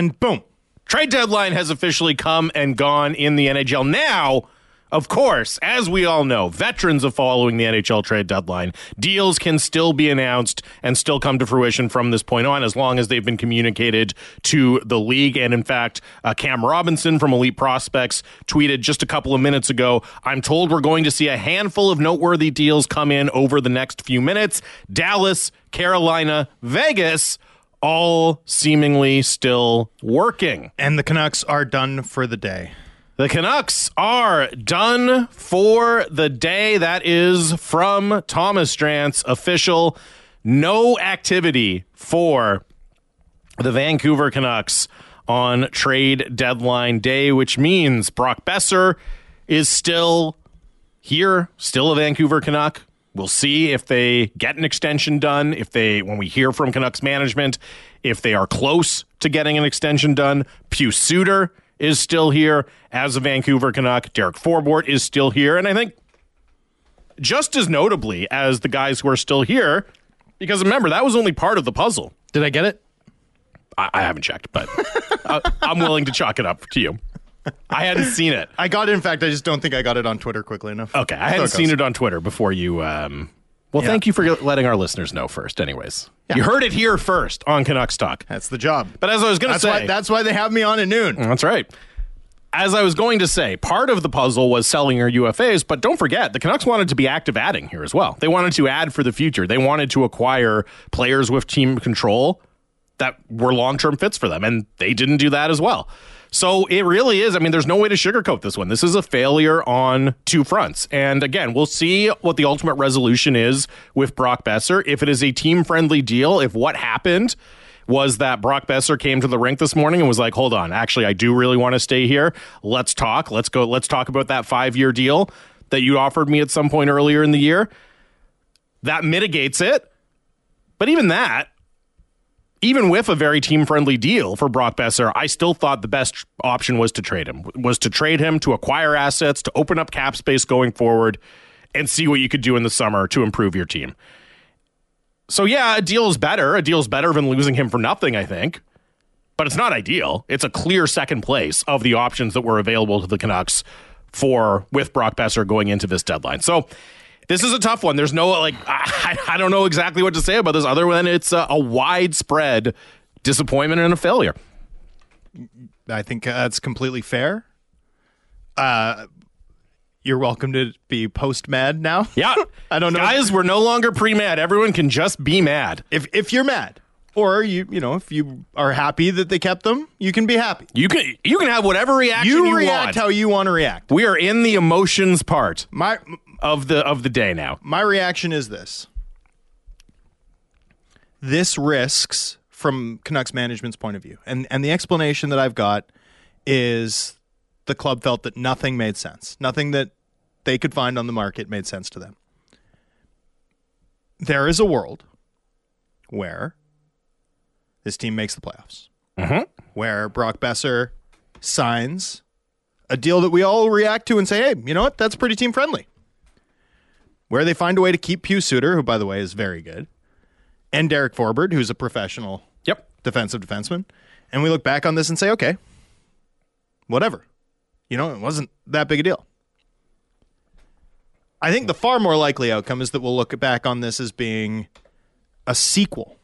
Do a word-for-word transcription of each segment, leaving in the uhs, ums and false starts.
and boom. Trade deadline has officially come and gone in the N H L. Now, of course, as we all know, veterans of following the N H L trade deadline, deals can still be announced and still come to fruition from this point on, as long as they've been communicated to the league. And in fact, uh, Cam Robinson from Elite Prospects tweeted just a couple of minutes ago, I'm told we're going to see a handful of noteworthy deals come in over the next few minutes. Dallas, Carolina, Vegas, all seemingly still working. And the Canucks are done for the day. The Canucks are done for the day. That is from Thomas Drance, official. No activity for the Vancouver Canucks on trade deadline day, which means Brock Boeser is still here, still a Vancouver Canuck. We'll see if they get an extension done, if they, when we hear from Canucks management, if they are close to getting an extension done. Pius Suter is still here as a Vancouver Canuck. Derek Forbort is still here. And I think just as notably as the guys who are still here, because remember, that was only part of the puzzle. Did I get it? I, I haven't checked, but uh, I'm willing to chalk it up to you. I hadn't seen it. I got it. In fact, I just don't think I got it on Twitter quickly enough. Okay, I hadn't seen it on Twitter before you... Um, well, yeah. Thank you for letting our listeners know first, anyways. Yeah. You heard it here first on Canucks Talk. That's the job. But as I was going to say... Why, that's why they have me on at noon. That's right. As I was going to say, part of the puzzle was selling your U F As, but don't forget, the Canucks wanted to be active adding here as well. They wanted to add for the future. They wanted to acquire players with team control that were long-term fits for them, and they didn't do that as well. So it really is. I mean, there's no way to sugarcoat this one. This is a failure on two fronts. And again, we'll see what the ultimate resolution is with Brock Boeser. If it is a team-friendly deal, if what happened was that Brock Boeser came to the rink this morning and was like, hold on, actually, I do really want to stay here. Let's talk. Let's go. Let's talk about that five-year deal that you offered me at some point earlier in the year. That mitigates it. But even that, even with a very team-friendly deal for Brock Boeser, I still thought the best option was to trade him, was to trade him, to acquire assets, to open up cap space going forward, and see what you could do in the summer to improve your team. So yeah, a deal is better. A deal is better than losing him for nothing, I think. But it's not ideal. It's a clear second place of the options that were available to the Canucks for with Brock Boeser going into this deadline. So this is a tough one. There's no, like, I, I don't know exactly what to say about this other than it's a, a widespread disappointment and a failure. I think that's completely fair. Uh, you're welcome to be post-mad now. Yeah. I don't know. Guys, we're no longer pre-mad. Everyone can just be mad. If if you're mad, or you you know, if you are happy that they kept them, you can be happy. You can you can have whatever reaction you, you react want. how you want to react. We are in the emotions part. My of the of the day now. My reaction is this. This risks, from Canucks management's point of view, and, and the explanation that I've got is the club felt that nothing made sense. Nothing that they could find on the market made sense to them. There is a world where this team makes the playoffs. Mm-hmm. Where Brock Boeser signs a deal that we all react to and say, hey, you know what? That's pretty team friendly. Where they find a way to keep Pius Suter, who, by the way, is very good, and Derek Forbort, who's a professional yep. defensive defenseman. And we look back on this and say, okay, whatever. You know, it wasn't that big a deal. I think the far more likely outcome is that we'll look back on this as being a sequel.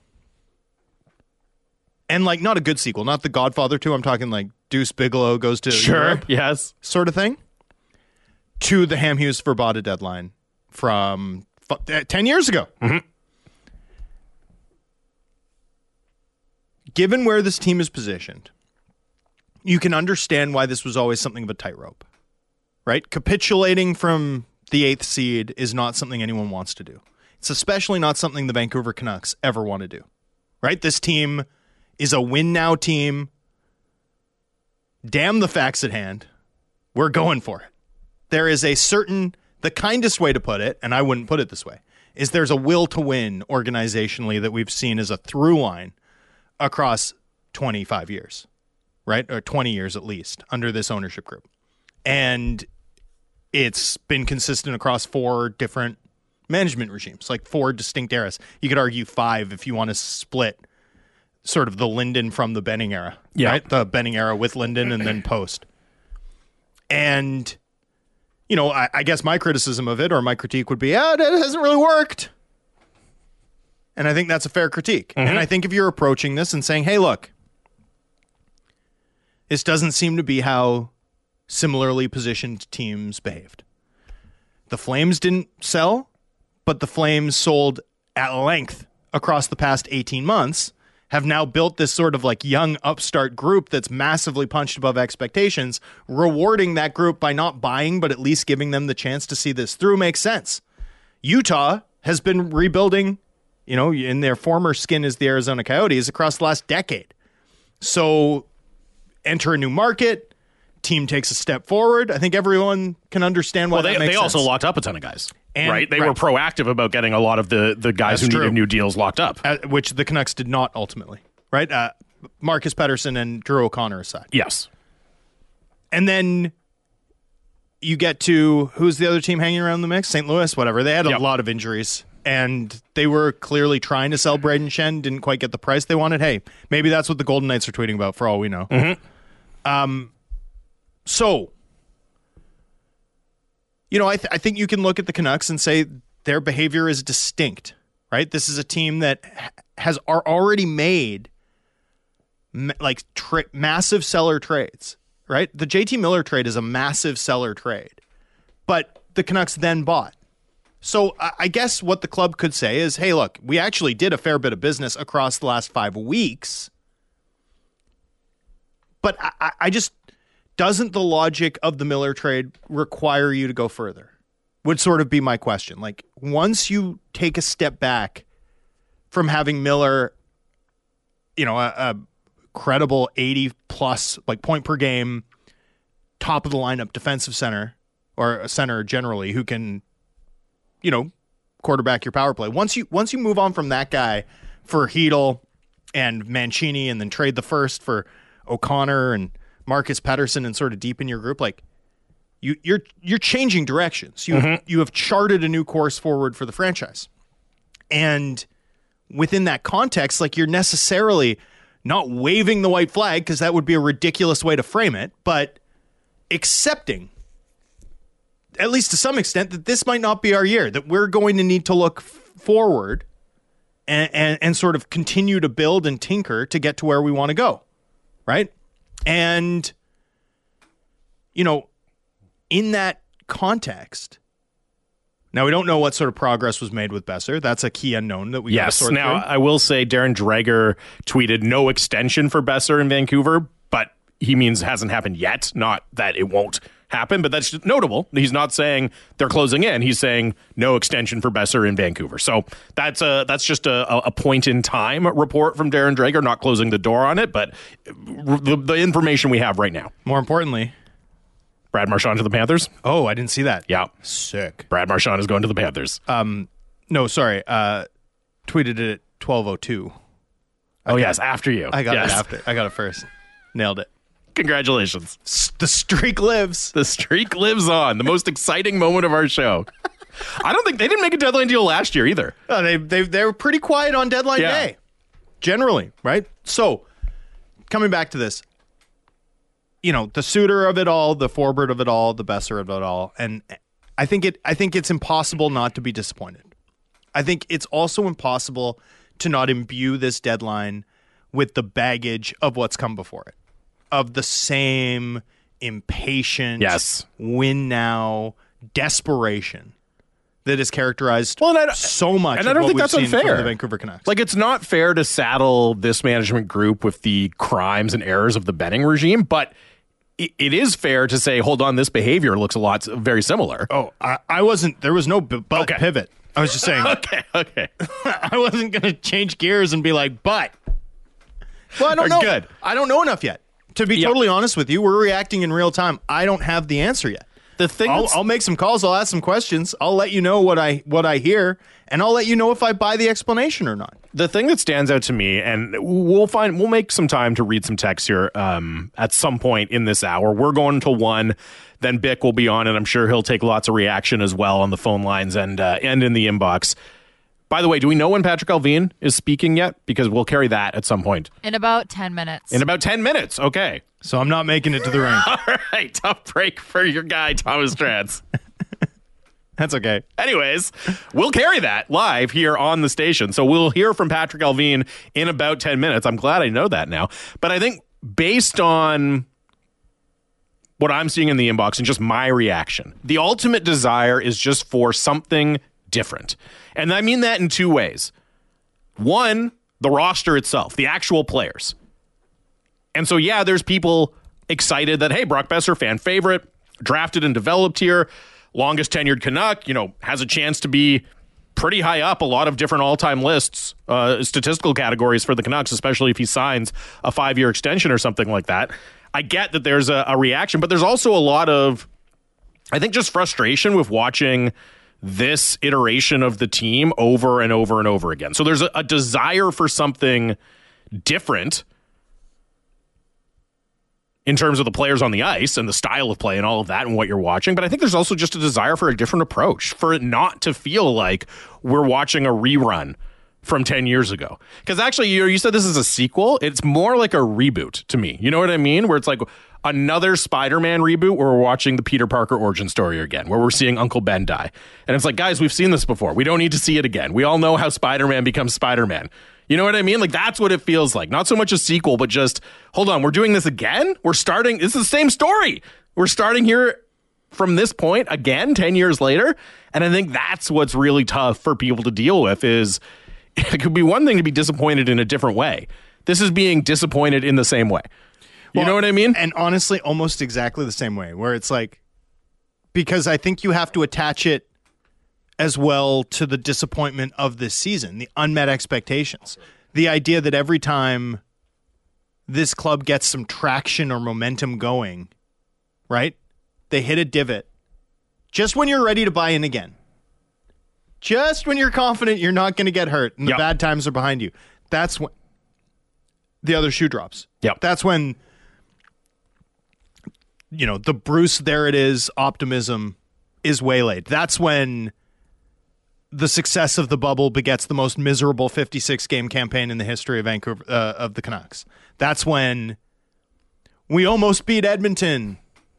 And, like, not a good sequel, not The Godfather two. I'm talking, like, Deuce Bigelow goes to sure, Europe, yes, sort of thing, to the Ham Hughes Verbata deadline from f- ten years ago. Mm-hmm. Given where this team is positioned, you can understand why this was always something of a tightrope, right? Capitulating from the eighth seed is not something anyone wants to do. It's especially not something the Vancouver Canucks ever want to do, right? This team is a win-now team. Damn the facts at hand. We're going for it. There is a certain, the kindest way to put it, and I wouldn't put it this way, is there's a will to win organizationally that we've seen as a through line across twenty-five years, right? Or twenty years at least under this ownership group. And it's been consistent across four different management regimes, like four distinct eras. You could argue five if you want to split sort of the Linden from the Benning era, Yeah. right? The Benning era with Linden and then post. And, you know, I, I guess my criticism of it or my critique would be, oh, it hasn't really worked. And I think that's a fair critique. Mm-hmm. And I think if you're approaching this and saying, hey, look, this doesn't seem to be how similarly positioned teams behaved. The Flames didn't sell, but the Flames sold at length across the past eighteen months, have now built this sort of like young upstart group that's massively punched above expectations. Rewarding that group by not buying, but at least giving them the chance to see this through makes sense. Utah has been rebuilding, you know, in their former skin as the Arizona Coyotes across the last decade. So enter a new market, team takes a step forward. I think everyone can understand why well, they, that makes they sense. also locked up a ton of guys. And, right? They right. were proactive about getting a lot of the, the guys That's who true. needed new deals locked up. Uh, which the Canucks did not ultimately, right? Uh, Marcus Pettersson and Drew O'Connor aside. Yes. And then you get to, who's the other team hanging around the mix? Saint Louis, whatever. They had a Yep. lot of injuries, and they were clearly trying to sell Braden Shen, didn't quite get the price they wanted. Hey, maybe that's what the Golden Knights are tweeting about for all we know. Mm-hmm. Um, so, you know, I, th- I think you can look at the Canucks and say their behavior is distinct, right? This is a team that ha- has are already made ma- like tra- massive seller trades, right? The J T Miller trade is a massive seller trade, but the Canucks then bought. So I, I guess what the club could say is, hey, look, we actually did a fair bit of business across the last five weeks, but I, I just, doesn't the logic of the Miller trade require you to go further? Would sort of be my question. Like, once you take a step back from having Miller, you know, a, a credible eighty plus like point per game, top of the lineup defensive center or a center generally who can, you know, quarterback your power play. Once you once you move on from that guy for Hedl and Mancini and then trade the first for O'Connor and Marcus Pettersson and sort of deepen your group, like you, you're you're changing directions. You mm-hmm. you have charted a new course forward for the franchise, and within that context, like you're necessarily not waving the white flag because that would be a ridiculous way to frame it, but accepting, at least to some extent, that this might not be our year. That we're going to need to look f- forward and, and and sort of continue to build and tinker to get to where we want to go, right? And, you know, in that context, now we don't know what sort of progress was made with Besser. That's a key unknown that we yes. sort Now, through. I will say Darren Dreger tweeted no extension for Besser in Vancouver, but he means hasn't happened yet. Not that it won't happen, but that's notable. He's not saying they're closing in. He's saying no extension for Besser in Vancouver. So that's a that's just a, a point in time report from Darren Dreger, not closing the door on it, but the, the information we have right now. More importantly, Brad Marchand to the Panthers. Oh, I didn't see that. Yeah, sick. Brad Marchand is going to the Panthers. Um, no, sorry. Uh, tweeted it at twelve oh two. Oh yes, after you. I got yes. it after. I got it first. Nailed it. Congratulations. S- the streak lives. The streak lives on. The most exciting moment of our show. I don't think they didn't make a deadline deal last year either. Uh, they they they were pretty quiet on deadline Yeah. day, generally, right? So, coming back to this, you know, the Suter of it all, the Forbert of it all, the Besser of it all, and I think it I think it's impossible not to be disappointed. I think it's also impossible to not imbue this deadline with the baggage of what's come before it, of the same impatient, Yes. win now, desperation that has characterized Well, and I- so much and of I don't what think we've that's seen from unfair. the Vancouver Canucks. Like, it's not fair to saddle this management group with the crimes and errors of the Benning regime, but it, it is fair to say, hold on, this behavior looks a lot very similar. oh, I, I wasn't, there was no b- but Okay. pivot. I was just saying, Okay, okay. I wasn't going to change gears and be like, but. Well, I don't know. Good. I don't know enough yet. To be Yeah. totally honest with you, we're reacting in real time. I don't have the answer yet. The thing I'll, that's- I'll make some calls. I'll ask some questions. I'll let you know what I what I hear, and I'll let you know if I buy the explanation or not. The thing that stands out to me, and we'll find, we'll make some time to read some text here um, at some point in this hour. We're going to one, then Bick will be on, and I'm sure he'll take lots of reaction as well on the phone lines and uh, and in the inbox. By the way, do we know when Patrick Allvin is speaking yet? Because we'll carry that at some point. In about ten minutes. In about ten minutes. Okay. So I'm not making it to the ring. All right. Tough break for your guy, Thomas Drance. That's okay. Anyways, we'll carry that live here on the station. So we'll hear from Patrick Allvin in about ten minutes. I'm glad I know that now. But I think based on what I'm seeing in the inbox and just my reaction, the ultimate desire is just for something different. And I mean that in two ways. One, the roster itself, the actual players. And so, yeah, there's people excited that, hey, Brock Boeser, fan favorite, drafted and developed here, longest tenured Canuck, you know, has a chance to be pretty high up a lot of different all-time lists, uh, statistical categories for the Canucks, especially if he signs a five-year extension or something like that. I get that there's a, a reaction, but there's also a lot of, I think, just frustration with watching this iteration of the team over and over and over again. So there's a, a desire for something different in terms of the players on the ice and the style of play and all of that and what you're watching. But I think there's also just a desire for a different approach, for it not to feel like we're watching a rerun from ten years ago. Because actually, you, you said this is a sequel. It's more like a reboot to me. You know what I mean? Where it's like another Spider-Man reboot where we're watching the Peter Parker origin story again, where we're seeing Uncle Ben die. And it's like, guys, we've seen this before. We don't need to see it again. We all know how Spider-Man becomes Spider-Man. You know what I mean? Like, that's what it feels like. Not so much a sequel, but just, hold on, we're doing this again? We're starting, it's the same story. We're starting here from this point again, ten years later. And I think that's what's really tough for people to deal with is, it could be one thing to be disappointed in a different way. This is being disappointed in the same way. You well, know what I mean? And honestly, almost exactly the same way, where it's like, because I think you have to attach it as well to the disappointment of this season, the unmet expectations. The idea that every time this club gets some traction or momentum going, right, they hit a divot just when you're ready to buy in again. Just when you're confident you're not going to get hurt and the yep. bad times are behind you. That's when the other shoe drops. Yep. That's when, you know, the Bruce, there it is, optimism is waylaid. That's when the success of the bubble begets the most miserable fifty-six game campaign in the history of Vancouver, uh, of the Canucks. That's when we almost beat Edmonton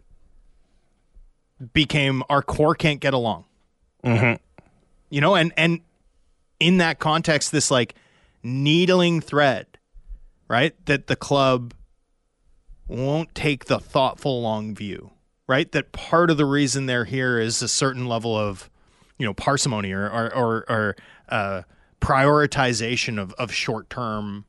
became our core can't get along. Mm-hmm. You know, and, and in that context, this like needling thread, right? That the club won't take the thoughtful long view, right? That part of the reason they're here is a certain level of, you know, parsimony or, or, or, or uh, prioritization of, of short-term,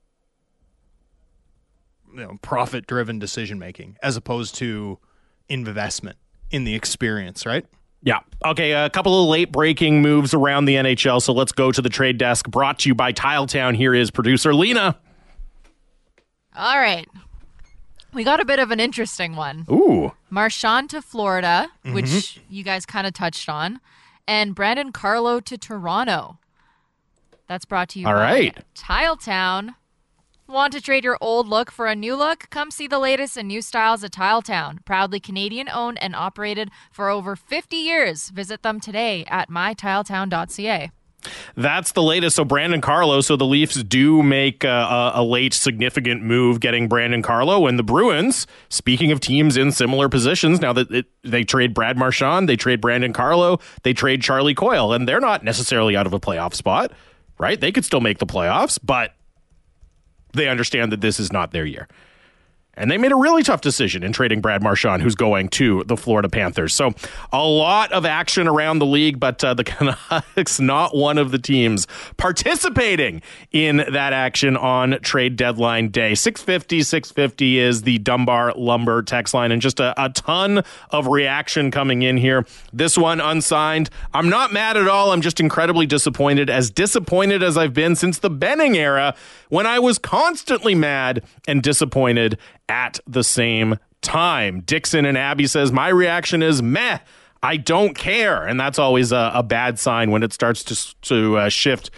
you know, profit-driven decision-making as opposed to investment in the experience, right? Yeah. Okay, a couple of late-breaking moves around the N H L, so let's go to the trade desk. Brought to you by Tiletown. Here is producer Lena. All right. We got a bit of an interesting one. Ooh. Marchand to Florida, Mm-hmm. which you guys kind of touched on, and Brandon Carlo to Toronto. That's brought to you All by right. Tiletown. Want to trade your old look for a new look? Come see the latest and new styles at Tiletown. Proudly Canadian-owned and operated for over fifty years. Visit them today at my tiletown dot c a. That's the latest. So Brandon Carlo. So the Leafs do make a, a late significant move getting Brandon Carlo. And the Bruins, speaking of teams in similar positions, now that it, they trade Brad Marchand, they trade Brandon Carlo, they trade Charlie Coyle. And they're not necessarily out of a playoff spot, right? They could still make the playoffs, but they understand that this is not their year. And they made a really tough decision in trading Brad Marchand, who's going to the Florida Panthers. So a lot of action around the league, but uh, the Canucks, not one of the teams participating in that action on trade deadline day. six fifty, six fifty is the Dunbar Lumber text line, and just a, a ton of reaction coming in here. This one unsigned. I'm not mad at all. I'm just incredibly disappointed, as disappointed as I've been since the Benning era, when I was constantly mad and disappointed at the same time. Dixon and Abby says, my reaction is meh. I don't care. And that's always a, a bad sign when it starts to, to uh, shift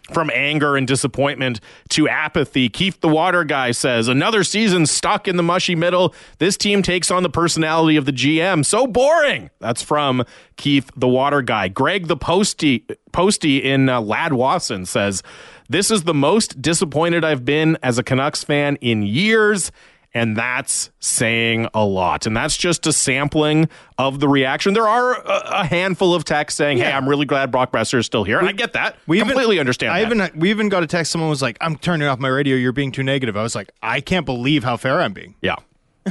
From anger and disappointment to apathy, Keith the Water Guy says, another season stuck in the mushy middle. This team takes on the personality of the G M. So boring. That's from Keith the Water Guy. Greg the Posty, Posty in uh, Ladwasson says, this is the most disappointed I've been as a Canucks fan in years. And that's saying a lot. And that's just a sampling of the reaction. There are a, a handful of texts saying, yeah. hey, I'm really glad Brock Boeser is still here. And we, I get that. We completely even, understand I that. Even, we even got a text. Someone was like, I'm turning off my radio. You're being too negative. I was like, I can't believe how fair I'm being. Yeah.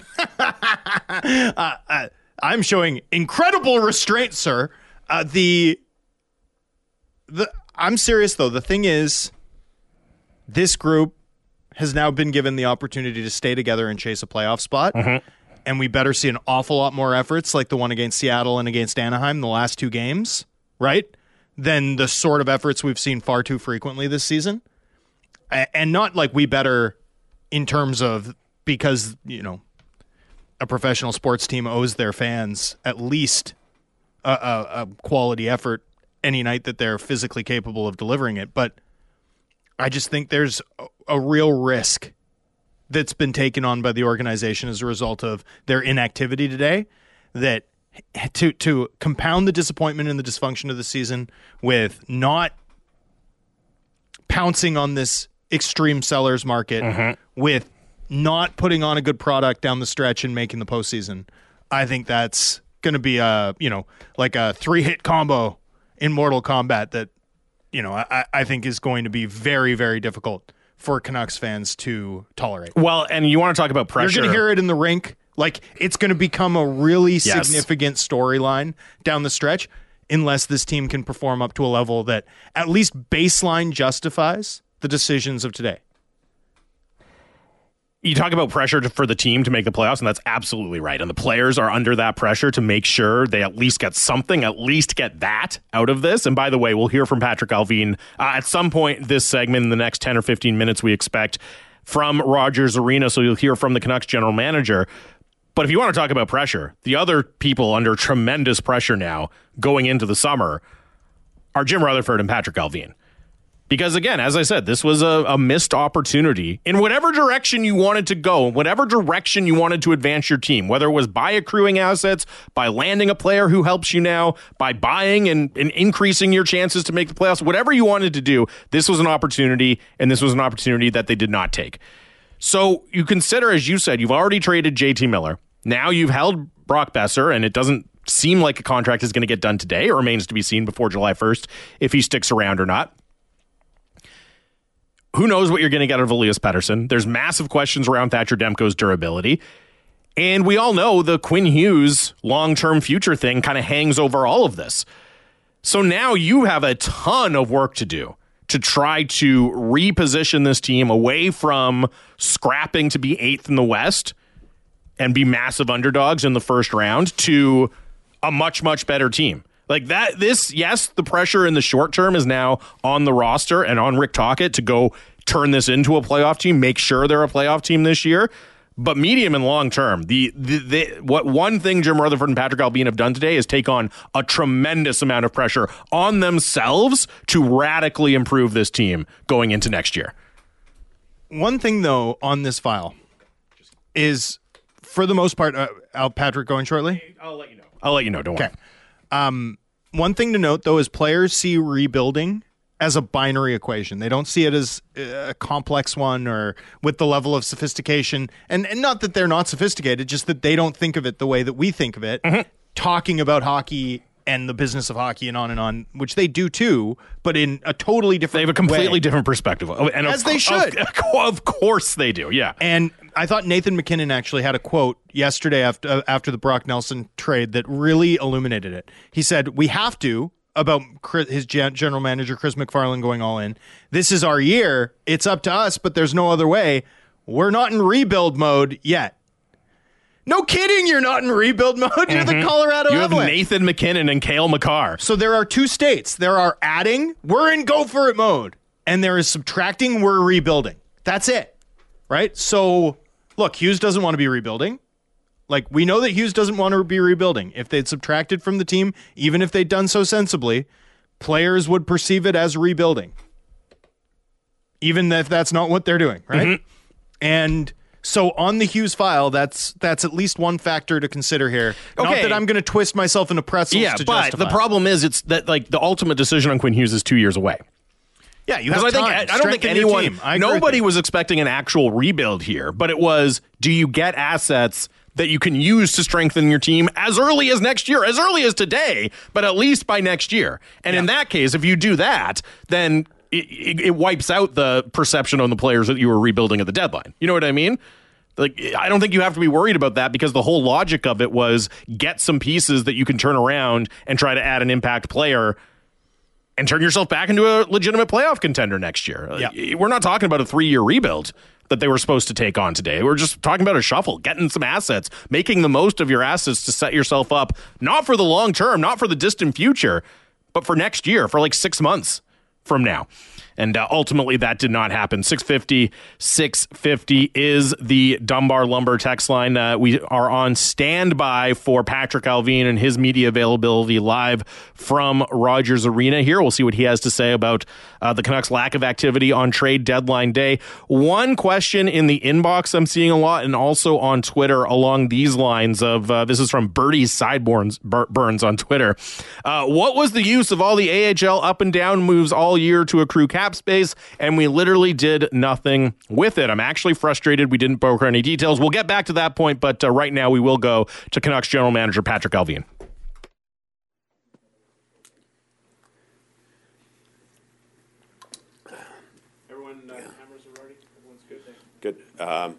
uh, uh, I'm showing incredible restraint, sir. Uh, the, the I'm serious, though. The thing is, this group has now been given the opportunity to stay together and chase a playoff spot. Mm-hmm. And we better see an awful lot more efforts like the one against Seattle and against Anaheim, the last two games, right? Than the sort of efforts we've seen far too frequently this season. And not like we better in terms of because, you know, a professional sports team owes their fans at least a, a, a quality effort any night that they're physically capable of delivering it. But I just think there's a real risk that's been taken on by the organization as a result of their inactivity today, that to to compound the disappointment and the dysfunction of the season with not pouncing on this extreme sellers market, mm-hmm. with not putting on a good product down the stretch and making the postseason, I think that's going to be a, you know, like a three-hit combo in Mortal Kombat that, you know, I, I think is going to be very, very difficult for Canucks fans to tolerate. Well, and you want to talk about pressure. You're going to hear it in the rink. Like, it's going to become a really yes. significant storyline down the stretch unless this team can perform up to a level that at least baseline justifies the decisions of today. You talk about pressure to, for the team to make the playoffs, and that's absolutely right. And the players are under that pressure to make sure they at least get something, at least get that out of this. And by the way, we'll hear from Patrick Allvin uh, at some point this segment in the next ten or fifteen minutes, we expect, from Rogers Arena. So you'll hear from the Canucks general manager. But if you want to talk about pressure, the other people under tremendous pressure now going into the summer are Jim Rutherford and Patrick Allvin. Because, again, as I said, this was a, a missed opportunity in whatever direction you wanted to go, whatever direction you wanted to advance your team, whether it was by accruing assets, by landing a player who helps you now, by buying and, and increasing your chances to make the playoffs, whatever you wanted to do, this was an opportunity, and this was an opportunity that they did not take. So you consider, as you said, you've already traded J T Miller. Now you've held Brock Boeser, and it doesn't seem like a contract is going to get done today. It remains to be seen before July first if he sticks around or not. Who knows what you're going to get out of Elias Pettersson? There's massive questions around Thatcher Demko's durability. And we all know the Quinn Hughes long-term future thing kind of hangs over all of this. So now you have a ton of work to do to try to reposition this team away from scrapping to be eighth in the West and be massive underdogs in the first round to a much, much better team. Like that, this, yes, the pressure in the short term is now on the roster and on Rick Tocchet to go turn this into a playoff team, make sure they're a playoff team this year. But medium and long term, the, the, the what one thing Jim Rutherford and Patrick Allvin have done today is take on a tremendous amount of pressure on themselves to radically improve this team going into next year. One thing, though, on this file is, for the most part, uh, Al Patrick going shortly? I'll let you know. I'll let you know. Don't worry. Okay. Um, one thing to note, though, is players see rebuilding as a binary equation. They don't see it as a complex one or with the level of sophistication. And, and not that they're not sophisticated, just that they don't think of it the way that we think of it. Mm-hmm. Talking about hockey and the business of hockey and on and on, which they do too, but in a totally different way. They have a completely way. different perspective. And as of, they should. Of, of course they do, yeah. And I thought Nathan MacKinnon actually had a quote yesterday after, after the Brock Nelson trade that really illuminated it. He said, we have to, about his general manager, Chris McFarland, going all in, this is our year. It's up to us, but there's no other way. We're not in rebuild mode yet. No kidding, you're not in rebuild mode. You're mm-hmm. the Colorado You Avalanche. have Nathan MacKinnon and Cale Makar. So there are two states. There are adding, we're in go for it mode. And there is subtracting, we're rebuilding. That's it. Right? So, look, Hughes doesn't want to be rebuilding. Like, we know that Hughes doesn't want to be rebuilding. If they'd subtracted from the team, even if they'd done so sensibly, players would perceive it as rebuilding. even if that's not what they're doing, right? Mm-hmm. And so on the Hughes file, that's that's at least one factor to consider here. Okay. Not that I'm going to twist myself into pretzels yeah, to but justify. The problem is it's that like the ultimate decision on Quinn Hughes is two years away. Yeah, you have I time. Think, I don't think anyone, nobody was expecting an actual rebuild here, but it was, do you get assets that you can use to strengthen your team as early as next year, as early as today, but at least by next year? And yeah. in that case, if you do that, then it, it, it wipes out the perception on the players that you were rebuilding at the deadline. You know what I mean? Like, I don't think you have to be worried about that because the whole logic of it was get some pieces that you can turn around and try to add an impact player and turn yourself back into a legitimate playoff contender next year. Yeah. We're not talking about a three-year rebuild that they were supposed to take on today. We're just talking about a shuffle, getting some assets, making the most of your assets to set yourself up, not for the long term, not for the distant future, but for next year, for like six months from now. And uh, ultimately, that did not happen. six fifty, six fifty is the Dunbar Lumber text line. Uh, we are on standby for Patrick Allvin and his media availability live from Rogers Arena here. We'll see what he has to say about uh, the Canucks' lack of activity on trade deadline day. One question in the inbox I'm seeing a lot, and also on Twitter along these lines of, uh, this is from Birdie's Sideburns Burns on Twitter. Uh, what was the use of all the A H L up and down moves all year to accrue cap space, and we literally did nothing with it? I'm actually frustrated we didn't broker any details. We'll get back to that point, but uh, right now we will go to Canucks general manager Patrick Allvin. Everyone, uh, cameras are ready? Everyone's good? Good. Um,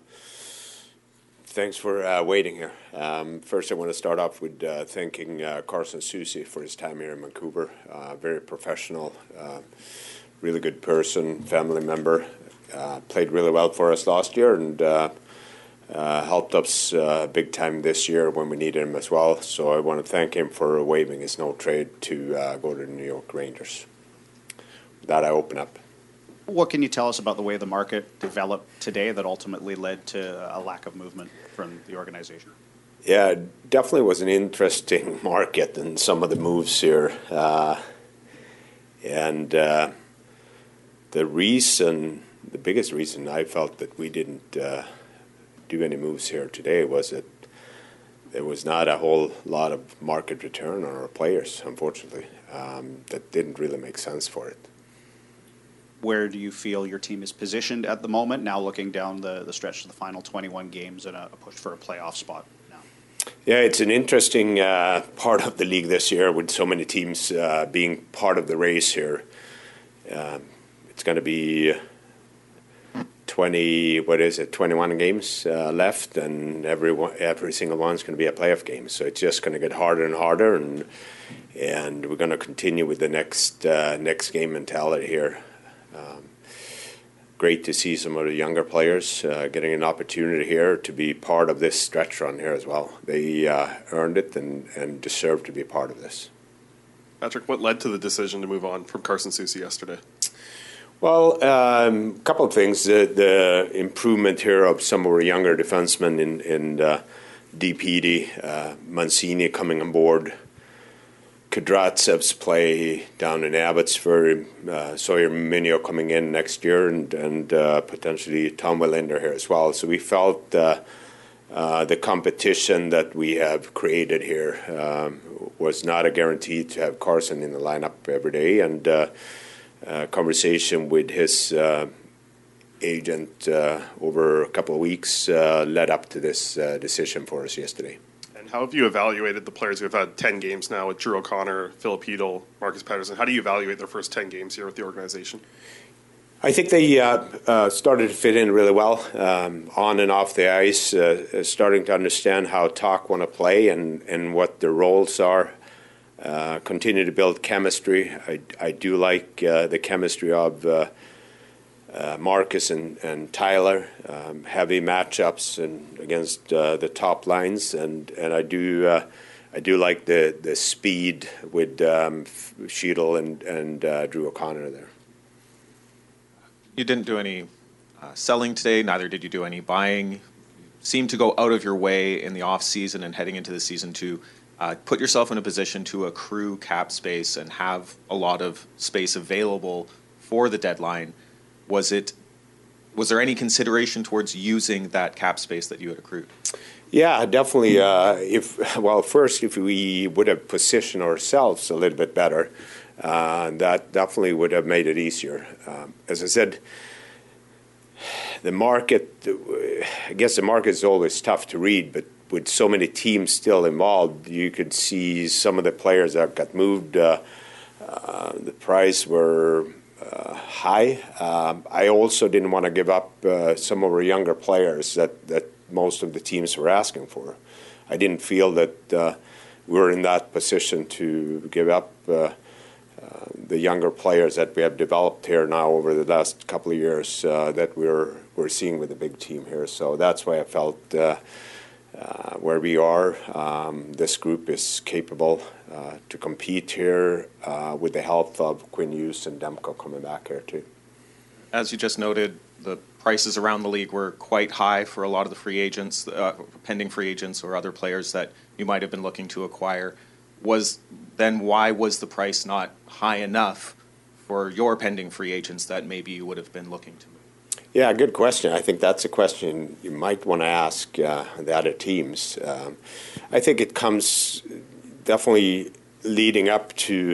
thanks for uh, waiting here. Um, first, I want to start off with uh, thanking uh, Carson Soucy for his time here in Vancouver. Uh, very professional, uh, really good person, family member. Uh, played really well for us last year and uh, uh, helped us uh, big time this year when we needed him as well. So I want to thank him for waiving his no trade to uh, go to the New York Rangers. With that, I open up. What can you tell us about the way the market developed today that ultimately led to a lack of movement from the organization? Yeah, it definitely was an interesting market and some of the moves here. Uh, and uh, the reason, the biggest reason I felt that we didn't uh, do any moves here today was that there was not a whole lot of market return on our players, unfortunately. Um, that didn't really make sense for it. Where do you feel your team is positioned at the moment, now looking down the, the stretch to the final twenty-one games and a, a push for a playoff spot now? Yeah, it's an interesting uh, part of the league this year with so many teams uh, being part of the race here. Um, it's going to be twenty, what is it, twenty-one games uh, left, and every one, every single one's going to be a playoff game. So it's just going to get harder and harder, and and we're going to continue with the next uh, next game mentality here. Um, great to see some of the younger players uh, getting an opportunity here to be part of this stretch run here as well. They uh, earned it and, and deserve to be a part of this. Patrick, what led to the decision to move on from Carson Soucy yesterday? Well, a um, couple of things. The, the improvement here of some of our younger defensemen in, in uh, D P D, uh, Mancini coming on board, Kadratsev's play down in Abbotsford, uh, Sawyer Minio coming in next year, and, and uh, potentially Tom Willander here as well. So we felt uh, uh, the competition that we have created here um, was not a guarantee to have Carson in the lineup every day. And uh, uh, conversation with his uh, agent uh, over a couple of weeks uh, led up to this uh, decision for us yesterday. How have you evaluated the players who have had ten games now with Drew O'Connor, Philip Hedl, Marcus Pettersson? How do you evaluate their first ten games here with the organization? I think they uh, uh, started to fit in really well um, on and off the ice, uh, starting to understand how Talk want to play and, and what their roles are. Uh, continue to build chemistry. I, I do like uh, the chemistry of uh, Uh, Marcus and, and Tyler, um, heavy matchups and against uh, the top lines, and and I do uh, I do like the, the speed with um, Sheedle and and uh, Drew O'Connor there. You didn't do any uh, selling today. Neither did you do any buying. You seemed to go out of your way in the off season and heading into the season to uh, put yourself in a position to accrue cap space and have a lot of space available for the deadline. Was it? Was there any consideration towards using that cap space that you had accrued? Yeah, definitely. Uh, if well, first, if we would have positioned ourselves a little bit better, uh, that definitely would have made it easier. Um, as I said, the market, I guess the market is always tough to read, but with so many teams still involved, you could see some of the players that got moved. Uh, uh, the price were uh, high. Um, I also didn't want to give up uh, some of our younger players that that. most of the teams were asking for. I didn't feel that uh, we were in that position to give up uh, uh, the younger players that we have developed here now over the last couple of years uh, that we're we're seeing with the big team here. So that's why I felt uh, uh, where we are, um, this group is capable uh, to compete here uh, with the help of Quinn Hughes and Demko coming back here too. As you just noted, the prices around the league were quite high for a lot of the free agents, uh, pending free agents or other players that you might have been looking to acquire. Was then why was the price not high enough for your pending free agents that maybe you would have been looking to move? Yeah, good question. I think that's a question you might want to ask uh, the other teams. Um, I think it comes definitely leading up to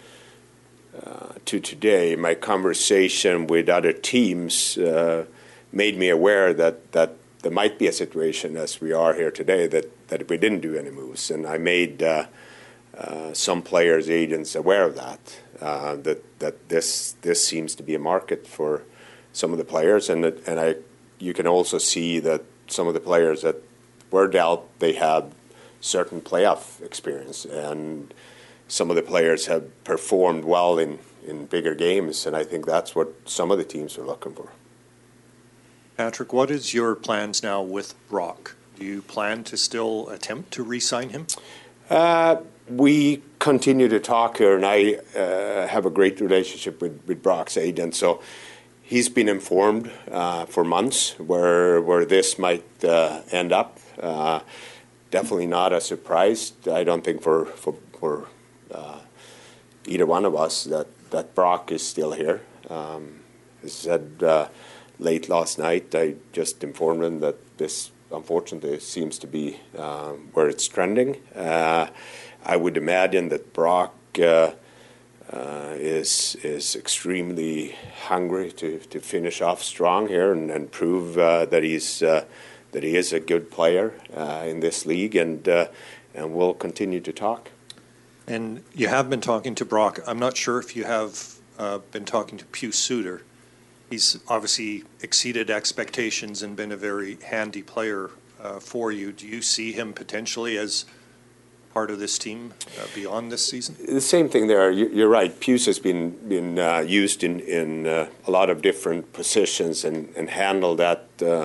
Uh, to today, my conversation with other teams uh, made me aware that, that there might be a situation as we are here today that, that we didn't do any moves. And I made uh, uh, some players' agents aware of that, uh, that, that this this seems to be a market for some of the players. And, that, and I, you can also see that some of the players that were dealt, they have certain playoff experience. And some of the players have performed well in, in bigger games, and I think that's what some of the teams are looking for. Patrick, what is your plans now with Brock? Do you plan to still attempt to re-sign him? Uh, we continue to talk here, and I uh, have a great relationship with, with Brock's agent, so he's been informed uh, for months where where this might uh, end up. Uh, definitely not a surprise. I don't think for for, for Uh, either one of us that, that Brock is still here. Um, as I said uh, late last night, I just informed him that this unfortunately seems to be um, where it's trending. Uh, I would imagine that Brock uh, uh, is is extremely hungry to, to finish off strong here and, and prove uh, that he's uh, that he is a good player uh, in this league, and uh, and we'll continue to talk. And you have been talking to Brock. I'm not sure if you have uh, been talking to Pius Suter. He's obviously exceeded expectations and been a very handy player uh, for you. Do you see him potentially as part of this team uh, beyond this season? The same thing there. You're right. Pius has been been uh, used in in uh, a lot of different positions and, and handled that uh,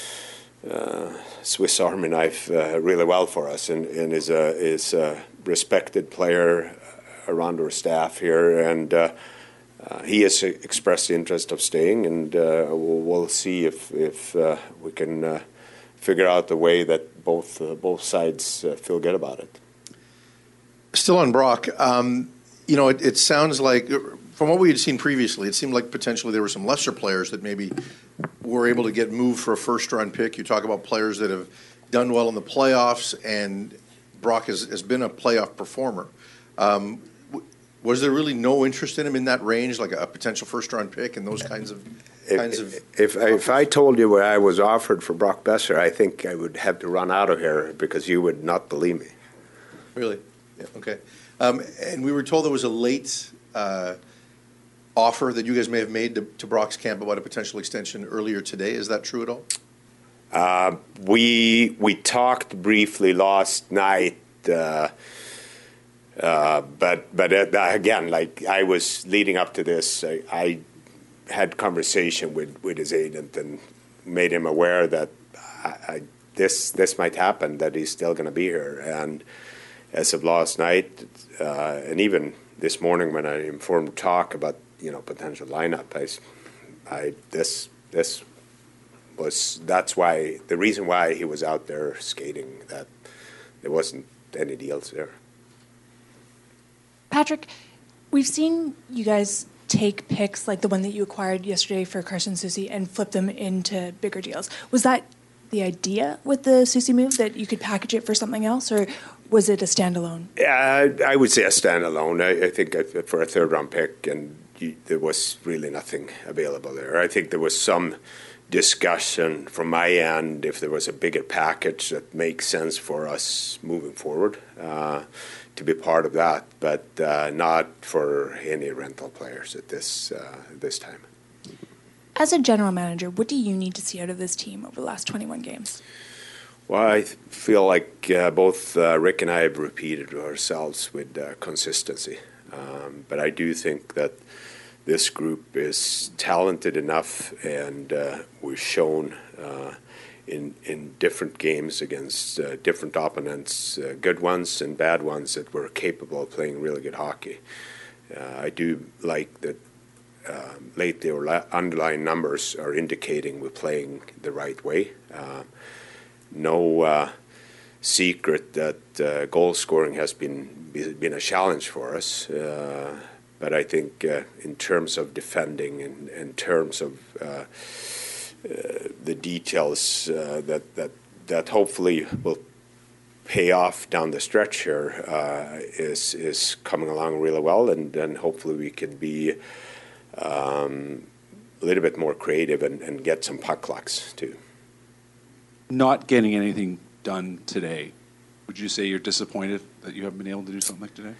uh, Swiss Army knife uh, really well for us, and, and is a is a respected player around our staff here, and uh, uh, he has expressed the interest of staying, and uh, we'll, we'll see if if uh, we can uh, figure out a way that both uh, both sides uh, feel good about it. Still on Brock, um, you know, it, it sounds like from what we had seen previously, it seemed like potentially there were some lesser players that maybe were able to get moved for a first-round pick. You talk about players that have done well in the playoffs, and Brock has, has been a playoff performer. Um, w- was there really no interest in him in that range, like a, a potential first-round pick and those kinds of kinds if, of? If I, if I told you where I was offered for Brock Boeser, I think I would have to run out of here because you would not believe me. Really? Yeah. Okay. Um, and we were told there was a late uh, offer that you guys may have made to, to Brock's camp about a potential extension earlier today. Is that true at all? Uh, we we talked briefly last night, uh, uh, but but uh, again, like I was leading up to this, I, I had conversation with, with his agent and made him aware that I, I, this this might happen, that he's still going to be here. And as of last night, uh, and even this morning when I informed Talk about you know potential lineup, I, I this this. Was that's why the reason why he was out there skating, that there wasn't any deals there. Patrick, we've seen you guys take picks like the one that you acquired yesterday for Carson Soucy and flip them into bigger deals. Was that the idea with the Soucy move, that you could package it for something else, or was it a standalone? Uh, I would say a standalone. I, I think for a third round pick, and you, there was really nothing available there. I think there was some discussion from my end if there was a bigger package that makes sense for us moving forward uh, to be part of that, but uh, not for any rental players at this uh, this time. As a general manager, what do you need to see out of this team over the last twenty-one games? Well, I feel like uh, both uh, Rick and I have repeated ourselves with uh, consistency. Um, but I do think that this group is talented enough, and uh, we've shown uh, in in different games against uh, different opponents, uh, good ones and bad ones, that we're capable of playing really good hockey. Uh, I do like that. Uh, lately, our underlying numbers are indicating we're playing the right way. Uh, no uh, secret that uh, goal scoring has been been a challenge for us, uh, but I think uh, in terms of defending and in terms of uh, uh, the details uh, that that that hopefully will pay off down the stretch here uh, is is coming along really well, and then hopefully we can be Um, a little bit more creative and, and get some puck lucks too. Not getting anything done today, would you say you're disappointed that you haven't been able to do something like today?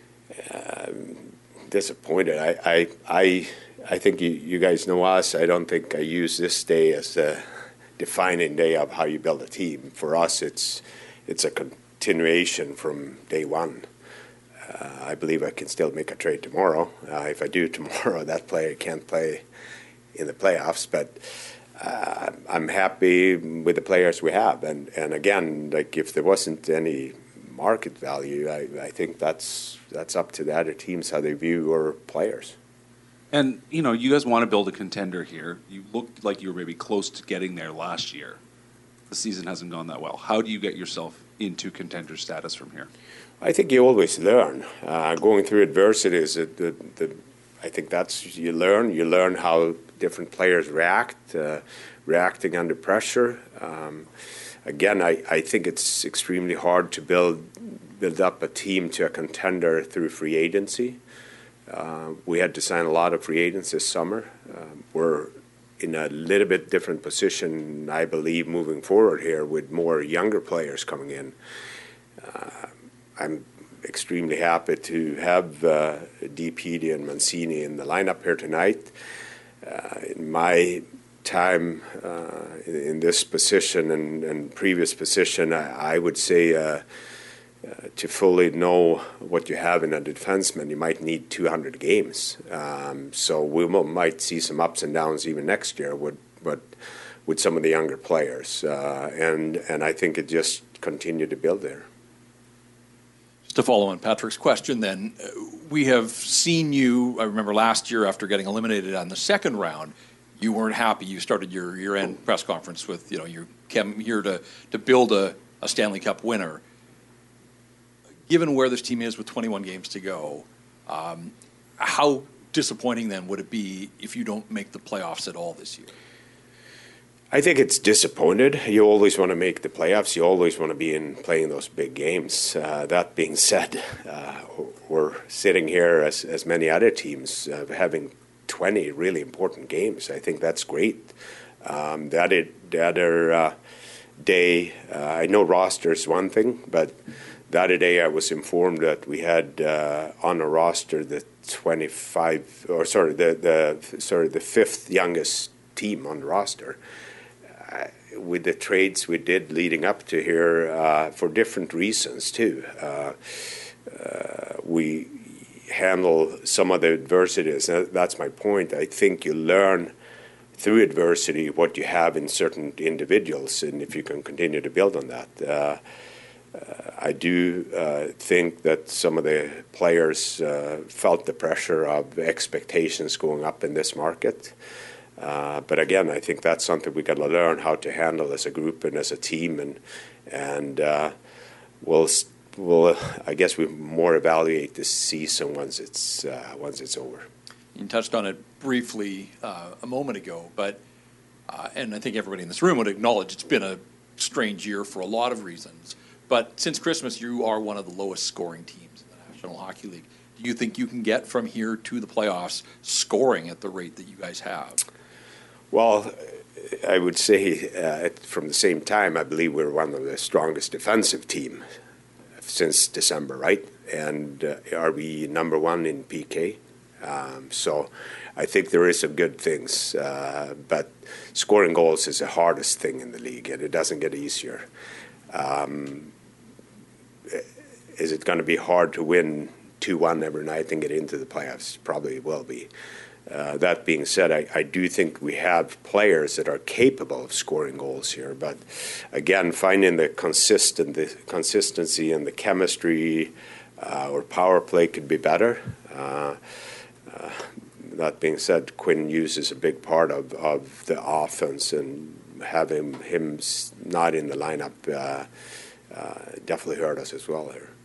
Um, disappointed. I, I, I, I think you, you guys know us. I don't think I use this day as a defining day of how you build a team. For us, it's it's a continuation from day one. Uh, I believe I can still make a trade tomorrow. Uh, if I do tomorrow, that player can't play in the playoffs. But uh, I'm happy with the players we have. And, and again, like if there wasn't any market value, I, I think that's that's up to the other teams how they view our players. And, you know, you guys want to build a contender here. You looked like you were maybe close to getting there last year. The season hasn't gone that well. How do you get yourself into contender status from here? I think you always learn. Uh, going through adversities, the, the, the, I think that's you learn. You learn how different players react, uh, reacting under pressure. Um, again, I, I think it's extremely hard to build build up a team to a contender through free agency. Uh, we had to sign a lot of free agents this summer. Uh, we're in a little bit different position, I believe, moving forward here with more younger players coming in. Uh, I'm extremely happy to have uh, D P D and Mancini in the lineup here tonight. Uh, in my time uh, in, in this position and, and previous position, I, I would say uh, uh, to fully know what you have in a defenseman, you might need two hundred games. Um, so we will, might see some ups and downs even next year with, with, with some of the younger players. Uh, and, and I think it just continued to build there. To follow on Patrick's question then, uh, we have seen you, I remember last year after getting eliminated on the second round, you weren't happy. You started your year-end press conference with, you know, you came here to, to build a, a Stanley Cup winner. Given where this team is with twenty-one games to go, um, how disappointing then would it be if you don't make the playoffs at all this year? I think it's disappointed. You always want to make the playoffs. You always want to be in playing those big games. Uh, that being said, uh, we're sitting here as, as many other teams uh, having twenty really important games. I think that's great. Um, the other, the other uh, day, uh, I know roster is one thing, but the other day I was informed that we had uh, on a roster the twenty-five, or sorry, the, the sorry the fifth youngest team on the roster. With the trades we did leading up to here uh, for different reasons too. Uh, uh, we handle some of the adversities. That's my point. I think you learn through adversity what you have in certain individuals, and if you can continue to build on that. Uh, uh, I do uh, think that some of the players uh, felt the pressure of expectations going up in this market. Uh, but again, I think that's something we got to learn how to handle as a group and as a team, and and uh, we'll we'll I guess we more evaluate this season once it's uh, once it's over. You touched on it briefly uh, a moment ago, but uh, and I think everybody in this room would acknowledge it's been a strange year for a lot of reasons. But since Christmas, you are one of the lowest scoring teams in the National Hockey League. Do you think you can get from here to the playoffs scoring at the rate that you guys have? Well, I would say uh, from the same time, I believe we're one of the strongest defensive team since December, right? And uh, are we number one in P K? Um, so I think there is some good things, uh, but scoring goals is the hardest thing in the league, and it doesn't get easier. Um, is it going to be hard to win two one every night and get into the playoffs? Probably will be. Uh, that being said, I, I do think we have players that are capable of scoring goals here. But again, finding the consistent, the consistency and the chemistry uh, or power play could be better. Uh, uh, that being said, Quinn Hughes is a big part of, of the offense, and having him not in the lineup uh, uh, definitely hurt us as well here.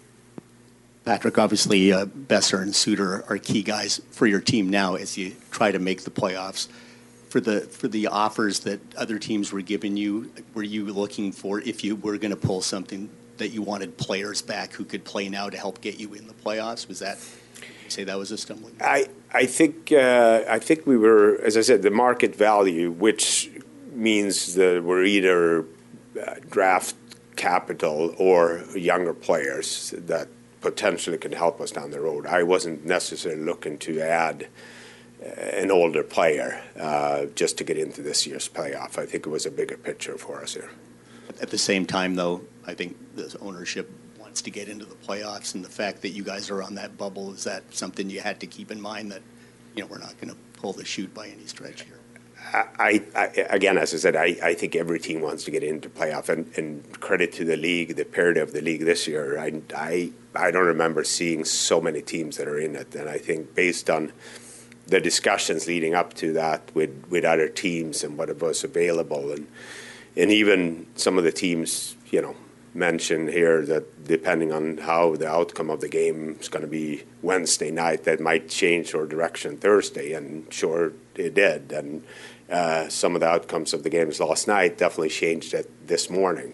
Patrick, obviously, uh, Besser and Suter are key guys for your team now as you try to make the playoffs. For the for the offers that other teams were giving you, were you looking for, if you were going to pull something, that you wanted players back who could play now to help get you in the playoffs? Was that, you say that was a stumbling block? I I think uh, I think we were, as I said, the market value, which means that we're either uh, draft capital or younger players that potentially can help us down the road. I wasn't necessarily looking to add uh, an older player uh, just to get into this year's playoff. I think it was a bigger picture for us here. At the same time, though, I think the ownership wants to get into the playoffs, and the fact that you guys are on that bubble, is that something you had to keep in mind, that, you know, we're not going to pull the chute by any stretch here? I, I, again, as I said, I, I think every team wants to get into playoff, and, and credit to the league, the parity of the league this year. I, I, I don't remember seeing so many teams that are in it, and I think based on the discussions leading up to that with, with other teams and what was available, and and even some of the teams, you know, mentioned here that depending on how the outcome of the game is going to be Wednesday night, that might change our direction Thursday, and sure it did. And uh, some of the outcomes of the games last night definitely changed it this morning.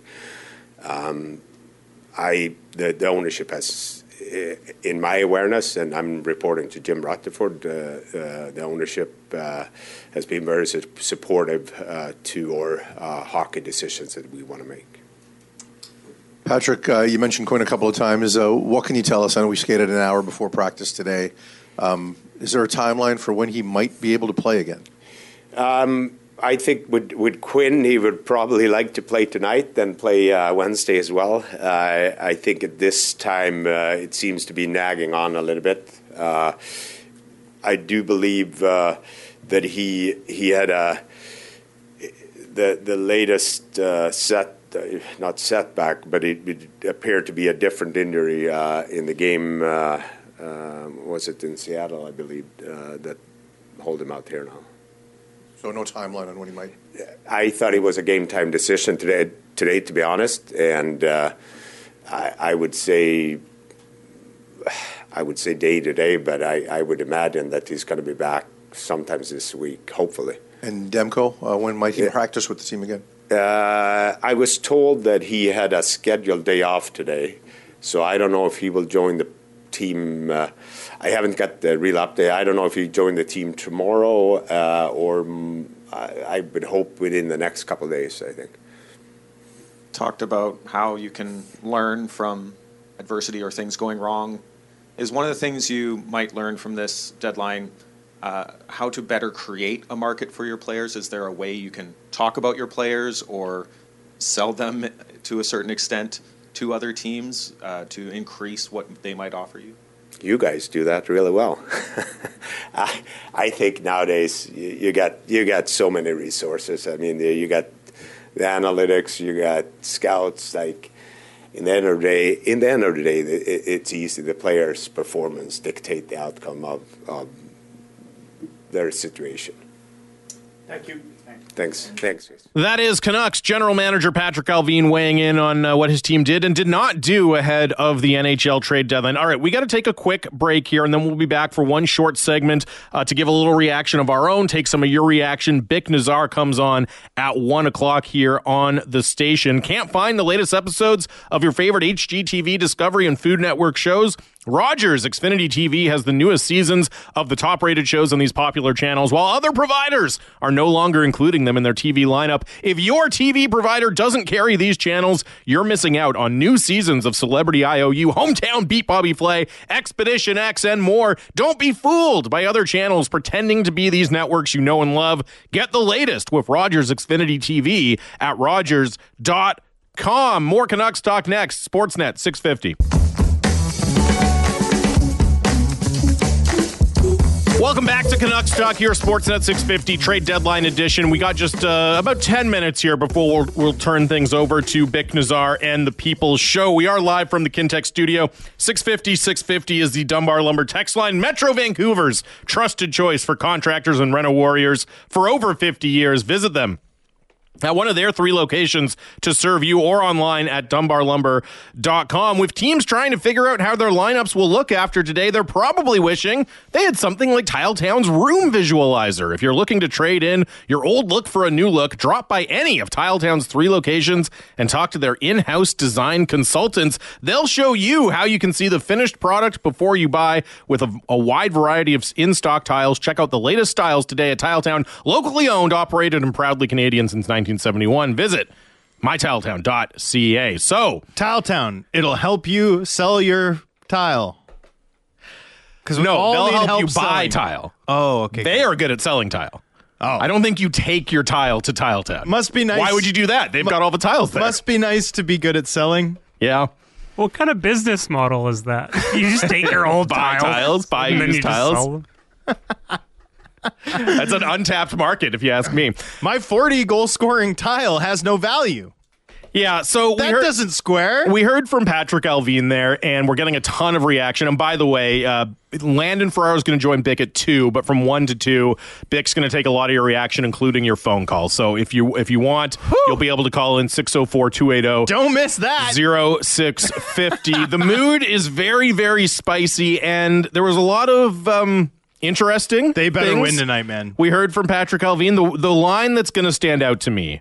Um, I the, the ownership has, in my awareness, and I'm reporting to Jim Rutherford, uh, uh, the ownership uh, has been very su- supportive uh, to our uh, hockey decisions that we want to make. Patrick, uh, you mentioned Quinn a couple of times. Uh, what can you tell us? I know we skated an hour before practice today. Um, is there a timeline for when he might be able to play again? Um, I think with, with Quinn, he would probably like to play tonight, then play uh, Wednesday as well. Uh, I think at this time uh, it seems to be nagging on a little bit. Uh, I do believe uh, that he he had a the the latest uh, set. Uh, not setback, but it, it appeared to be a different injury uh, in the game. Uh, uh, was it in Seattle, I believe, uh, that hold him out here now? So no timeline on when he might? I thought it was a game-time decision today, today to be honest, and uh, I, I would say I would say day to day, but I, I would imagine that he's going to be back sometimes this week, hopefully. And Demko, uh, when might he yeah. practice with the team again? Uh, I was told that he had a scheduled day off today, so I don't know if he will join the team. Uh, I haven't got the real update. I don't know if he joined the team tomorrow uh, or um, I, I would hope within the next couple of days, I think. Talked about how you can learn from adversity or things going wrong. Is one of the things you might learn from this deadline Uh, how to better create a market for your players? Is there a way you can talk about your players or sell them to a certain extent to other teams uh, to increase what they might offer you? You guys do that really well. I, I think nowadays you, you got you got so many resources. I mean, you got the analytics, you got scouts. Like in the end of the day, in the end of the day, it, it's easy. The players' performance dictate the outcome of. of their situation. Thank you. Thanks. Thanks. That is Canucks general manager Patrick Allvin weighing in on uh, what his team did and did not do ahead of the N H L trade deadline. All right, we got to take a quick break here, and then we'll be back for one short segment uh, to give a little reaction of our own, take some of your reaction. Bick Nazar comes on at one o'clock here on the station. Can't find the latest episodes of your favorite H G T V, Discovery, and Food Network shows? Rogers Xfinity T V has the newest seasons of the top-rated shows on these popular channels, while other providers are no longer including them in their T V lineup. If your T V provider doesn't carry these channels, you're missing out on new seasons of Celebrity I O U, Hometown Beat Bobby Flay, Expedition X, and more. Don't be fooled by other channels pretending to be these networks you know and love. Get the latest with Rogers Xfinity T V at rogers dot com. More Canucks talk next. Sportsnet six fifty. Welcome back to Canucks Talk here, Sportsnet six fifty Trade Deadline Edition. We got just uh, about ten minutes here before we'll, we'll turn things over to Bick Nazar and the People's Show. We are live from the Kintec studio. six fifty, six fifty is the Dunbar Lumber text line. Metro Vancouver's trusted choice for contractors and reno warriors for over fifty years. Visit them at one of their three locations to serve you, or online at dunbar lumber dot com. With teams trying to figure out how their lineups will look after today, they're probably wishing they had something like Tiletown's Room Visualizer. If you're looking to trade in your old look for a new look, drop by any of Tiletown's three locations and talk to their in-house design consultants. They'll show you how you can see the finished product before you buy with a, a wide variety of in-stock tiles. Check out the latest styles today at Tiletown, locally owned, operated, and proudly Canadian since nineteen seventy-one. Visit my tiletown dot c a. So, Tiletown, it'll help you sell your tile. Because no, they'll help, help you selling. buy tile. Oh, okay. They are good at selling tile. Oh. I don't think you take your tile to Tiletown. Must be nice. Why would you do that? They've M- got all the tiles there. Must be nice to be good at selling. Yeah. What kind of business model is that? You just take your old buy tiles, tiles, buy and then used you tiles. Just sell them? That's an untapped market, if you ask me. My forty goal scoring tile has no value. Yeah, so that we heard, doesn't square. We heard from Patrick Allvin there, and we're getting a ton of reaction. And by the way, uh, Landon Ferraro is going to join Bick at two, but from one to two, Bick's going to take a lot of your reaction, including your phone call. So if you if you want, Whew. you'll be able to call in six oh four, two eight oh. Don't miss that. oh six five oh. The mood is very, very spicy, and there was a lot of Um, interesting. They better things. win tonight, man. We heard from Patrick Allvin. The, the line that's going to stand out to me,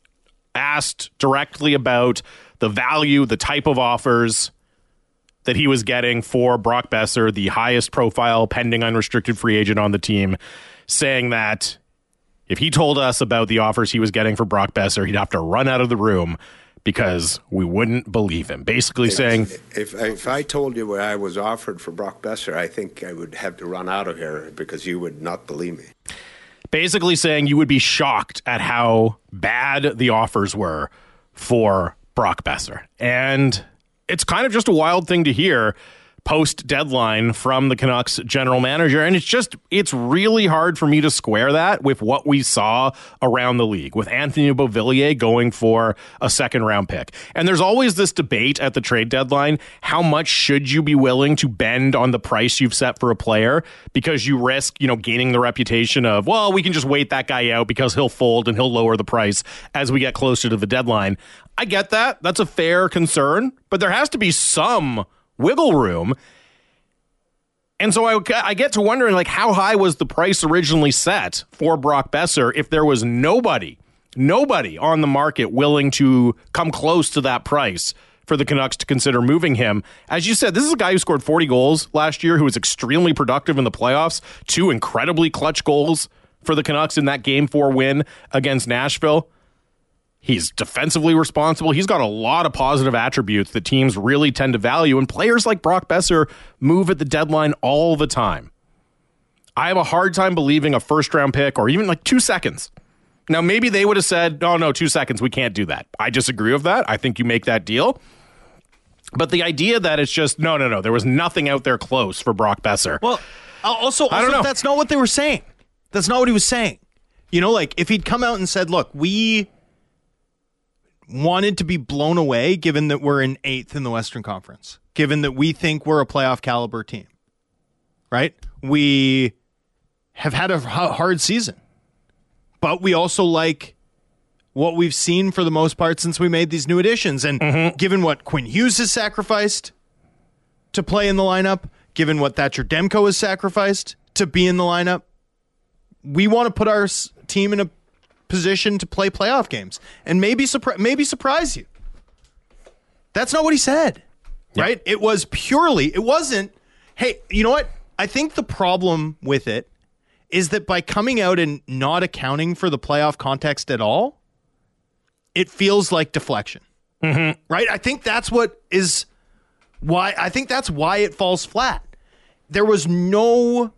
asked directly about the value, the type of offers that he was getting for Brock Boeser, the highest profile pending unrestricted free agent on the team, saying that if he told us about the offers he was getting for Brock Boeser, he'd have to run out of the room because we wouldn't believe him. Basically if, saying... If, if I told you what I was offered for Brock Boeser, I think I would have to run out of here because you would not believe me. Basically saying you would be shocked at how bad the offers were for Brock Boeser. And it's kind of just a wild thing to hear post-deadline from the Canucks general manager. And it's just, it's really hard for me to square that with what we saw around the league, with Anthony Beauvillier going for a second-round pick. And there's always this debate at the trade deadline, how much should you be willing to bend on the price you've set for a player, because you risk, you know, gaining the reputation of, well, we can just wait that guy out because he'll fold and he'll lower the price as we get closer to the deadline. I get that. That's a fair concern, but there has to be some wiggle room. And so I, I get to wondering, like, how high was the price originally set for Brock Boeser if there was nobody, nobody on the market willing to come close to that price for the Canucks to consider moving him? As you said, this is a guy who scored forty goals last year, who was extremely productive in the playoffs, two incredibly clutch goals for the Canucks in that game four win against Nashville. He's defensively responsible. He's got a lot of positive attributes that teams really tend to value, and players like Brock Boeser move at the deadline all the time. I have a hard time believing a first-round pick or even like two seconds. Now, maybe they would have said, oh, no, two seconds, we can't do that. I disagree with that. I think you make that deal. But the idea that it's just, no, no, no, there was nothing out there close for Brock Boeser. Well, also, also I don't know. That's not what they were saying. That's not what he was saying. You know, like, if he'd come out and said, look, we wanted to be blown away given that we're in eighth in the Western Conference, given that we think we're a playoff caliber team, right? We have had a hard season, but we also like what we've seen for the most part since we made these new additions. And mm-hmm. given what Quinn Hughes has sacrificed to play in the lineup, given what Thatcher Demko has sacrificed to be in the lineup, we want to put our s- team in a position to play playoff games and maybe surpri- maybe surprise you. That's not what he said, yeah. right? It was purely, it wasn't, hey, you know what? I think the problem with it is that by coming out and not accounting for the playoff context at all, it feels like deflection, mm-hmm. right? I think that's what is why, I think that's why it falls flat. There was no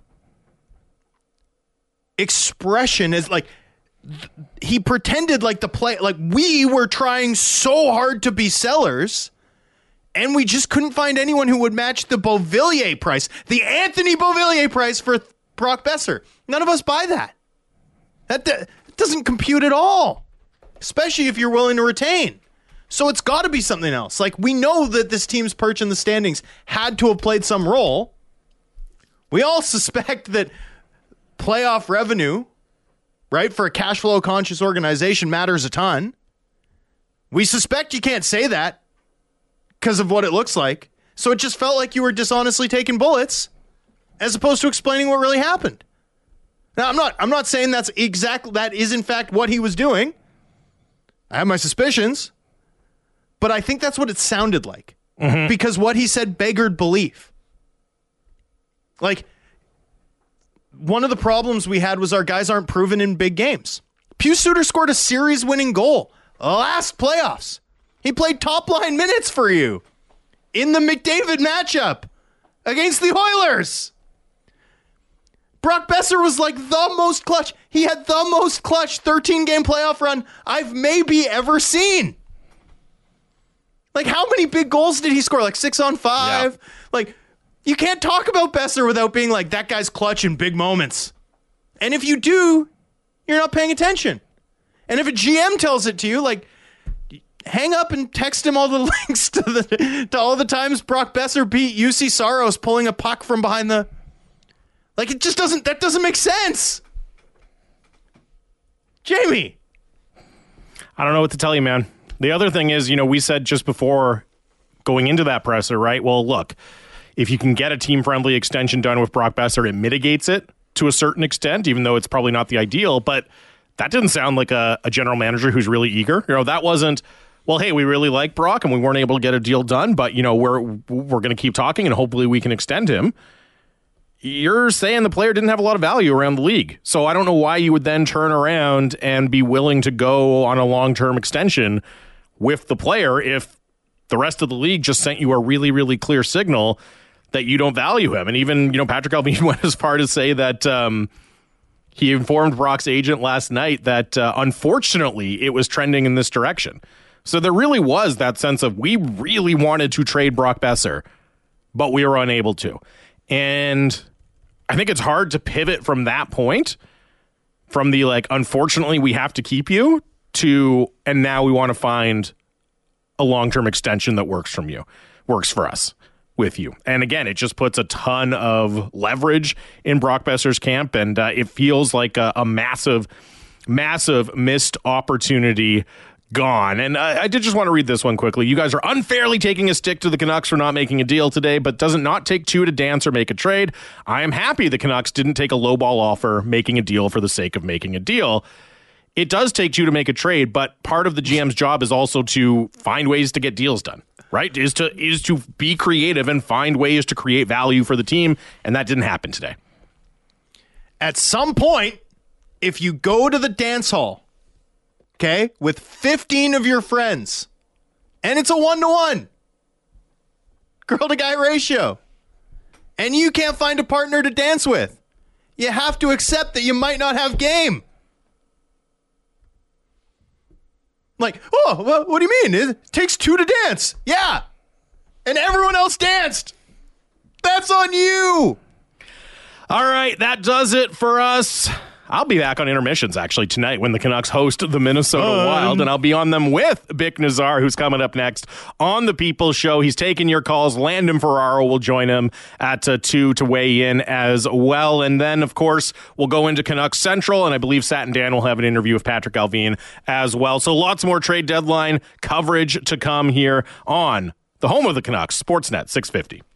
expression as like, th- he pretended like the play, like we were trying so hard to be sellers and we just couldn't find anyone who would match the Beauvillier price, the Anthony Beauvillier price for th- Brock Besser. None of us buy that. That, that doesn't compute at all, especially if you're willing to retain. So it's got to be something else. Like, we know that this team's perch in the standings had to have played some role. We all suspect that playoff revenue, right, for a cash flow conscious organization matters a ton. We suspect you can't say that because of what it looks like. So it just felt like you were dishonestly taking bullets as opposed to explaining what really happened. Now, I'm not I'm not saying that's exactly that is in fact what he was doing. I have my suspicions, but I think that's what it sounded like. Mm-hmm. Because what he said beggared belief. Like, one of the problems we had was our guys aren't proven in big games. Pius Suter scored a series-winning goal last playoffs. He played top-line minutes for you in the McDavid matchup against the Oilers. Brock Besser was like the most clutch. He had the most clutch thirteen-game playoff run I've maybe ever seen. Like, how many big goals did he score? Like six on five? Yeah. Like, you can't talk about Besser without being like, that guy's clutch in big moments. And if you do, you're not paying attention. And if a G M tells it to you, like, hang up and text him all the links to the to all the times Brock Besser beat U C Saros pulling a puck from behind the... Like, it just doesn't... That doesn't make sense. Jamie. I don't know what to tell you, man. The other thing is, you know, we said just before going into that presser, right? Well, look, if you can get a team-friendly extension done with Brock Besser, it mitigates it to a certain extent, even though it's probably not the ideal. But that didn't sound like a, a general manager who's really eager. You know, that wasn't, well, hey, we really like Brock and we weren't able to get a deal done, but, you know, we're we're going to keep talking and hopefully we can extend him. You're saying the player didn't have a lot of value around the league. So I don't know why you would then turn around and be willing to go on a long-term extension with the player if the rest of the league just sent you a really, really clear signal that you don't value him. And even, you know, Patrick Allvin went as far to say that um, he informed Brock's agent last night that uh, unfortunately it was trending in this direction. So there really was that sense of we really wanted to trade Brock Besser, but we were unable to. And I think it's hard to pivot from that point, from the like, unfortunately we have to keep you, to, and now we want to find a long-term extension that works from you, works for us with you. And again, it just puts a ton of leverage in Brock Besser's camp, and uh, it feels like a, a massive, massive missed opportunity gone. And I, I did just want to read this one quickly. You guys are unfairly taking a stick to the Canucks for not making a deal today, but does it not take two to dance or make a trade? I am happy the Canucks didn't take a lowball offer, making a deal for the sake of making a deal. It does take two to make a trade, but part of the G M's job is also to find ways to get deals done, right? Is to is to be creative and find ways to create value for the team, and that didn't happen today. At some point, if you go to the dance hall, okay, with fifteen of your friends, and it's a one-to-one girl-to-guy ratio, and you can't find a partner to dance with, you have to accept that you might not have game. Like, oh, well, what do you mean? It takes two to dance. Yeah. And everyone else danced. That's on you. All right, that does it for us. I'll be back on intermissions actually tonight when the Canucks host the Minnesota Um. Wild, and I'll be on them with Bick Nazar, who's coming up next on the People's Show. He's taking your calls. Landon Ferraro will join him at uh, two to weigh in as well. And then, of course, we'll go into Canucks Central, and I believe Sat and Dan will have an interview with Patrick Alvin as well. So lots more trade deadline coverage to come here on the home of the Canucks, Sportsnet six fifty.